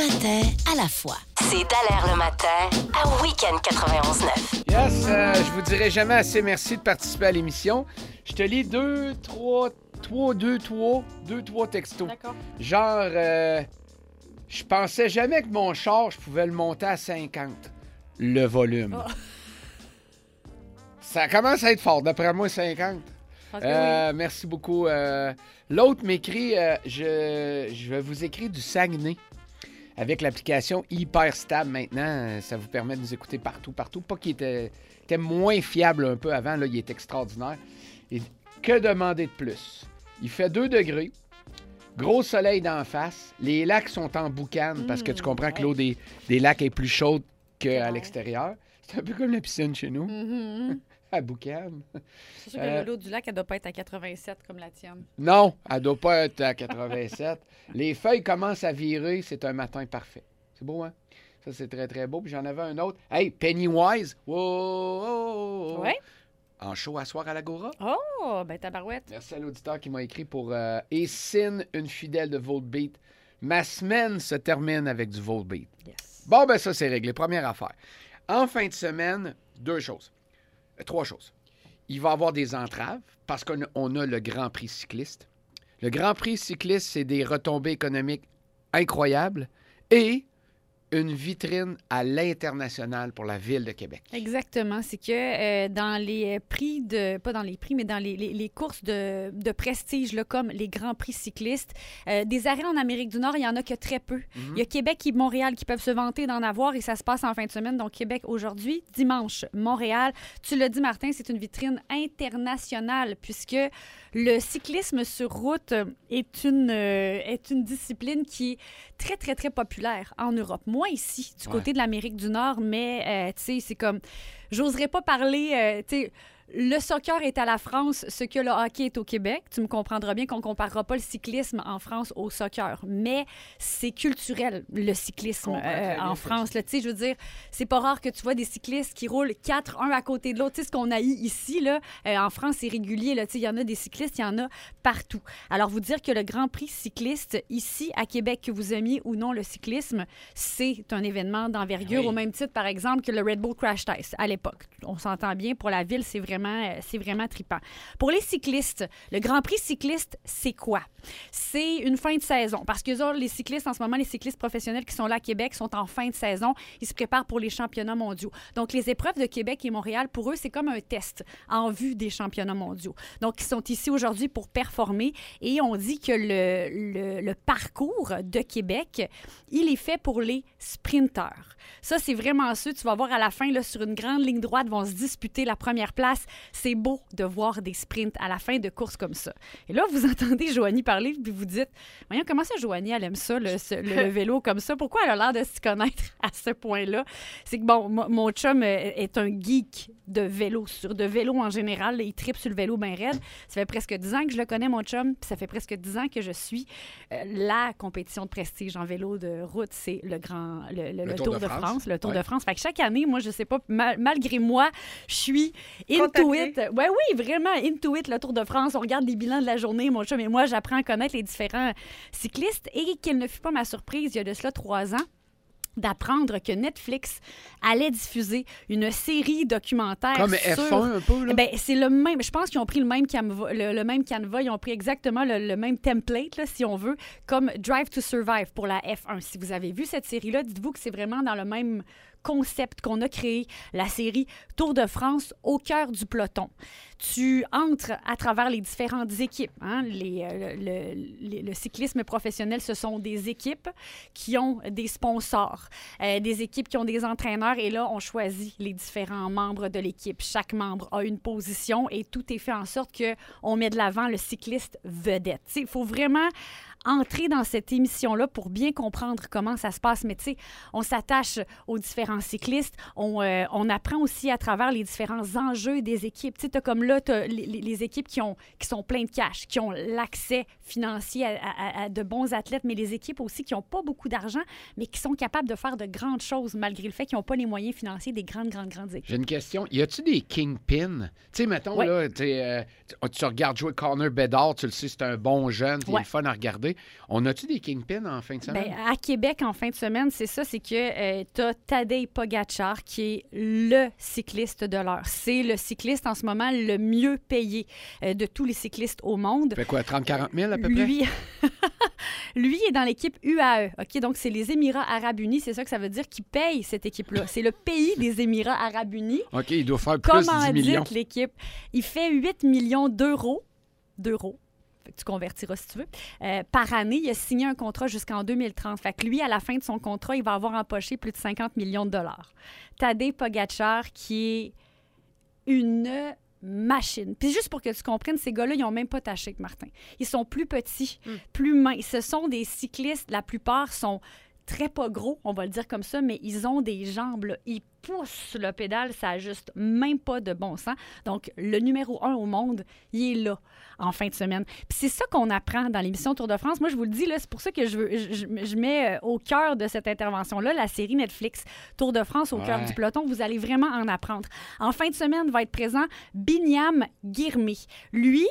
matin à la fois. C'est Dallaire le matin à Week-end 91.9. Yes, je vous dirai jamais assez merci de participer à l'émission. Je te lis deux, trois textos. D'accord. Genre, je pensais jamais que mon char, je pouvais le monter à 50, le volume. Oh. Ça commence à être fort, d'après moi, 50. Parce que oui. Merci beaucoup. L'autre m'écrit, je vais vous écrire du Saguenay. Avec l'application Hyperstable maintenant, ça vous permet de nous écouter partout. Pas qu'il était moins fiable un peu avant, là, il est extraordinaire. Et que demander de plus? Il fait 2 degrés, gros soleil d'en face, les lacs sont en boucane parce que tu comprends que l'eau des lacs est plus chaude qu'à l'extérieur. C'est un peu comme la piscine chez nous. Mm-hmm. À boucane. C'est sûr que l'eau du lac, elle doit pas être à 87 comme la tienne. Non, elle doit pas être à 87. Les feuilles commencent à virer, c'est un matin parfait. C'est beau, hein? Ça, c'est très, très beau. Puis j'en avais un autre. Hey, Pennywise! Wow! Ouais? En show à soir à l'Agora. Oh, ben tabarouette. Merci à l'auditeur qui m'a écrit pour Essine, une fidèle de Volbeat. Ma semaine se termine avec du Volbeat. Yes. Bon, ben ça, c'est réglé. Première affaire. En fin de semaine, 3 choses. Il va y avoir des entraves parce qu'on a le Grand Prix cycliste. Le Grand Prix cycliste, c'est des retombées économiques incroyables et une vitrine à l'international pour la Ville de Québec. Exactement. C'est que dans les prix pas dans les prix, mais dans les courses de prestige, là, comme les Grands Prix cyclistes, des arrêts en Amérique du Nord, il y en a que très peu. Il y a Québec et Montréal qui peuvent se vanter d'en avoir et ça se passe en fin de semaine. Donc, Québec aujourd'hui, dimanche, Montréal. Tu l'as dit, Martin, c'est une vitrine internationale puisque le cyclisme sur route est une discipline qui est très, très, très populaire en Europe. Moi, ici, du côté de l'Amérique du Nord, mais, tu sais, c'est comme... J'oserais pas parler, tu sais... Le soccer est à la France ce que le hockey est au Québec. Tu me comprendras bien qu'on ne comparera pas le cyclisme en France au soccer, mais c'est culturel, le cyclisme en France. Tu sais, je veux dire, c'est pas rare que tu vois des cyclistes qui roulent 4, un à côté de l'autre. Tu sais, ce qu'on a ici, là, en France, c'est régulier. Tu sais, il y en a des cyclistes, il y en a partout. Alors, vous dire que le Grand Prix cycliste, ici, à Québec, que vous aimiez ou non le cyclisme, c'est un événement d'envergure, au même titre, par exemple, que le Red Bull Crash Test à l'époque. On s'entend bien, pour la ville, c'est vraiment trippant. Pour les cyclistes, le Grand Prix cycliste, c'est quoi? C'est une fin de saison. Parce que les cyclistes, en ce moment, les cyclistes professionnels qui sont là à Québec sont en fin de saison. Ils se préparent pour les championnats mondiaux. Donc, les épreuves de Québec et Montréal, pour eux, c'est comme un test en vue des championnats mondiaux. Donc, ils sont ici aujourd'hui pour performer. Et on dit que le parcours de Québec, il est fait pour les sprinteurs. Ça, c'est vraiment ceux, tu vas voir à la fin, là, sur une grande ligne droite, vont se disputer la première place. C'est beau de voir des sprints à la fin de courses comme ça. Et là, vous entendez Joanie parler, puis vous dites, voyons, comment ça, Joanie, elle aime ça, le vélo comme ça? Pourquoi elle a l'air de s'y connaître à ce point-là? C'est que, bon, mon chum est un geek de vélo, de vélo en général. Il tripe sur le vélo bien raide. Ça fait presque 10 ans que je le connais, mon chum, puis ça fait presque 10 ans que je suis la compétition de prestige en vélo de route, c'est le Tour de France. Le Tour de France. Fait que chaque année, moi, je sais pas, malgré moi, je suis into it. Ouais, oui, vraiment into it, le Tour de France. On regarde les bilans de la journée, mon chum et moi, j'apprends à connaître les différents cyclistes. Et quelle ne fut pas ma surprise, il y a de cela 3 ans, d'apprendre que Netflix allait diffuser une série documentaire comme F1 un peu, là? Ben, c'est le même. Je pense qu'ils ont pris le même canevas. Ils ont pris exactement le même template, là, si on veut, comme Drive to Survive pour la F1. Si vous avez vu cette série-là, dites-vous que c'est vraiment dans le même concept qu'on a créé, la série Tour de France au cœur du peloton. Tu entres à travers les différentes équipes. Hein? Le cyclisme professionnel, ce sont des équipes qui ont des sponsors, des équipes qui ont des entraîneurs, et là, on choisit les différents membres de l'équipe. Chaque membre a une position et tout est fait en sorte qu'on met de l'avant le cycliste vedette. Il faut vraiment entrer dans cette émission-là pour bien comprendre comment ça se passe. Mais tu sais, on s'attache aux différents cyclistes. On apprend aussi à travers les différents enjeux des équipes. Tu sais, t'as comme là, t'as les équipes qui sont pleines de cash, qui ont l'accès financier à de bons athlètes, mais les équipes aussi qui n'ont pas beaucoup d'argent, mais qui sont capables de faire de grandes choses malgré le fait qu'ils n'ont pas les moyens financiers des grandes équipes. J'ai une question. Y a-tu des kingpins? Tu sais, mettons, là, tu regardes jouer Connor Bedard, tu le sais, c'est un bon jeune, il est le fun à regarder. parler. On a-tu des kingpins en fin de semaine? Ben, à Québec, en fin de semaine, c'est ça, c'est que tu as Tadej Pogačar, qui est le cycliste de l'heure. C'est le cycliste, en ce moment, le mieux payé de tous les cyclistes au monde. Fait quoi, 30-40 000 à peu près? Lui est dans l'équipe UAE, OK? Donc, c'est les Émirats arabes unis. C'est ça que ça veut dire qu'il paye cette équipe-là. C'est le pays des Émirats arabes unis. OK, il doit faire plus de 10 millions. L'équipe. Il fait 8 millions d'euros. Fait que tu convertiras si tu veux. Par année, il a signé un contrat jusqu'en 2030. Fait que lui, à la fin de son contrat, il va avoir empoché plus de 50 millions de dollars. Tadej Pogačar, qui est une machine. Puis juste pour que tu comprennes, ces gars-là, ils n'ont même pas taché, Martin. Ils sont plus petits, plus minces. Ce sont des cyclistes, la plupart sont très pas gros, on va le dire comme ça, mais ils ont des jambes, là. Ils poussent le pédale, ça n'a juste même pas de bon sens. Donc, le numéro 1 au monde, il est là en fin de semaine. Puis c'est ça qu'on apprend dans l'émission Tour de France. Moi, je vous le dis, là, c'est pour ça que je mets au cœur de cette intervention-là la série Netflix Tour de France au cœur du peloton. Vous allez vraiment en apprendre. En fin de semaine, va être présent Binyam Girmay. Lui,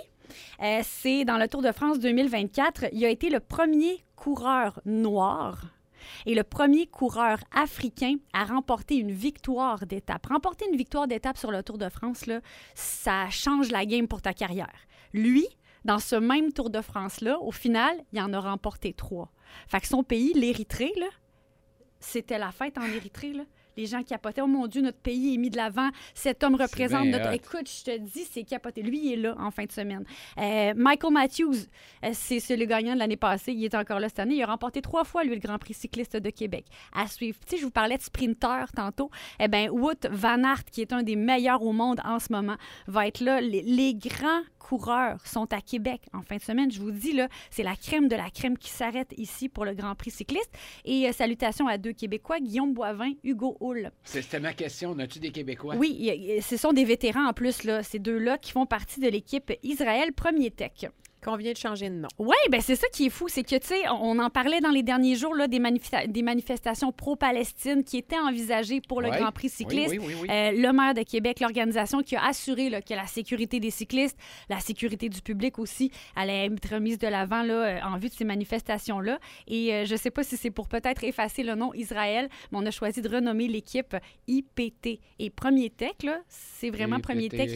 c'est dans le Tour de France 2024. Il a été le premier coureur noir et le premier coureur africain à remporter une victoire d'étape. Remporter une victoire d'étape sur le Tour de France, là, ça change la game pour ta carrière. Lui, dans ce même Tour de France-là, au final, il en a remporté 3. Fait que son pays, l'Érythrée, là, c'était la fête en Érythrée, là. Les gens capotaient. Oh mon Dieu, notre pays est mis de l'avant. Cet homme représente notre... Écoute, je te dis, c'est capoté. Lui, il est là en fin de semaine. Michael Matthews, c'est le gagnant de l'année passée. Il est encore là cette année. Il a remporté 3 fois, lui, le Grand Prix cycliste de Québec. À suivre. Tu sais, je vous parlais de sprinter tantôt. Eh bien, Wout van Aert, qui est un des meilleurs au monde en ce moment, va être là. Les grands coureurs sont à Québec en fin de semaine. Je vous dis, là, c'est la crème de la crème qui s'arrête ici pour le Grand Prix cycliste. Et salutations à 2 Québécois, Guillaume Boivin, Hugo Hull. C'était ma question. As-tu des Québécois? Oui, ce sont des vétérans en plus, là, ces deux-là qui font partie de l'équipe Israël Premier Tech. Qu'on vient de changer de nom. Oui, bien c'est ça qui est fou. C'est que, tu sais, on en parlait dans les derniers jours, là, des manifestations pro-Palestine qui étaient envisagées pour le Grand Prix cycliste. Oui. Le maire de Québec, l'organisation qui a assuré là, que la sécurité des cyclistes, la sécurité du public aussi, allait être remise de l'avant là, en vue de ces manifestations-là. Et je ne sais pas si c'est pour peut-être effacer le nom Israël, mais on a choisi de renommer l'équipe IPT. Et Premier Tech, là, c'est vraiment Premier Tech.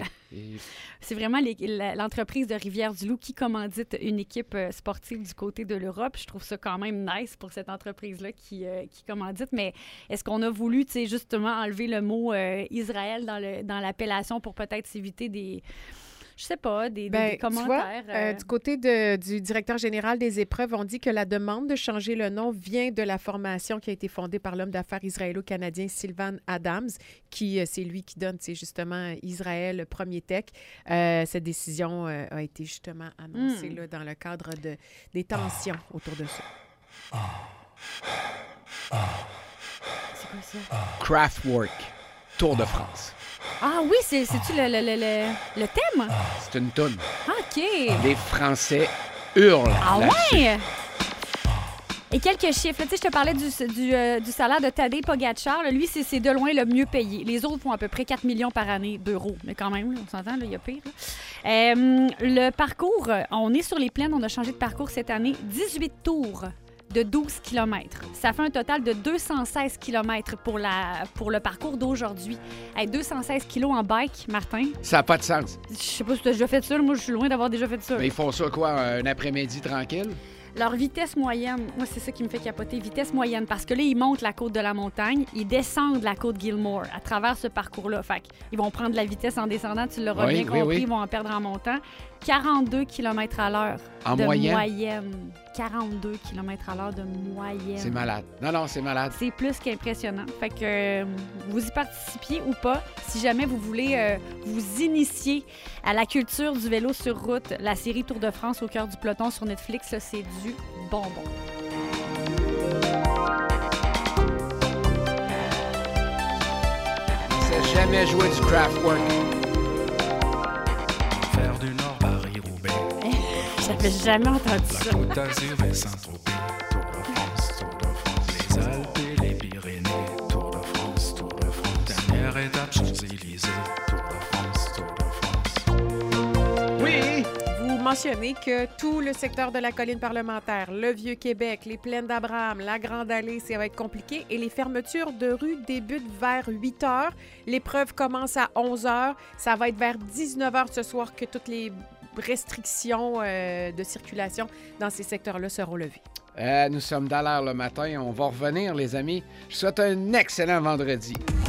C'est vraiment l'entreprise de Rivière-du-Loup qui commandite une équipe sportive du côté de l'Europe. Je trouve ça quand même nice pour cette entreprise-là qui commandite. Mais est-ce qu'on a voulu, tu sais, justement enlever le mot Israël dans l'appellation pour peut-être s'éviter des... Je sais pas, des commentaires. Tu vois, du côté du directeur général des épreuves, on dit que la demande de changer le nom vient de la formation qui a été fondée par l'homme d'affaires israélo-canadien Sylvan Adams, c'est lui qui donne, justement, Israël Premier Tech. Cette décision a été justement annoncée là, dans le cadre des tensions autour de ça. C'est quoi ça? Craftwork, Tour de France. Ah oui, c'est-tu le thème? C'est une toune. OK. Les Français hurlent. Ah ouais? Et quelques chiffres. Tu sais, je te parlais du salaire de Tadej Pogačar. Là, lui, c'est de loin le mieux payé. Les autres font à peu près 4 millions par année d'euros. Mais quand même, là, on s'entend, il y a pire. Le parcours, on est sur les plaines. On a changé de parcours cette année. 18 tours de 12 km. Ça fait un total de 216 km pour le parcours d'aujourd'hui. 216 km en bike, Martin. Ça n'a pas de sens. Je sais pas si tu as déjà fait ça. Moi, je suis loin d'avoir déjà fait ça. Mais ils font ça, quoi, un après-midi tranquille? Leur vitesse moyenne, moi, c'est ça qui me fait capoter. Vitesse moyenne, parce que là, ils montent la côte de la montagne, ils descendent la côte Gilmore à travers ce parcours-là. Fait qu'ils vont prendre la vitesse en descendant, tu l'auras bien compris, ils vont en perdre en montant. 42 km à l'heure de moyenne. 42 km à l'heure de moyenne. C'est malade. Non, c'est malade. C'est plus qu'impressionnant. Fait que vous y participiez ou pas, si jamais vous voulez vous initier à la culture du vélo sur route, la série Tour de France au cœur du peloton sur Netflix, là, c'est du bonbon. C'est jamais joué du Craftwork. Faire du Nord, Paris-Roubaix. J'avais jamais entendu ça. La Côte d'Azur et Saint-Tropez. Tour de France, Tour de France. Les Alpes et les Pyrénées. Tour de France, Tour de France. Dernière étape, Champs-Élysées. Tour de France, Tour de France. Oui! Vous mentionner que tout le secteur de la colline parlementaire, le Vieux-Québec, les plaines d'Abraham, la Grande Allée, ça va être compliqué. Et les fermetures de rue débutent vers 8 h. L'épreuve commence à 11 h. Ça va être vers 19 h ce soir que toutes les restrictions de circulation dans ces secteurs-là seront levées. Nous sommes dans l'heure le matin. On va revenir, les amis. Je vous souhaite un excellent vendredi.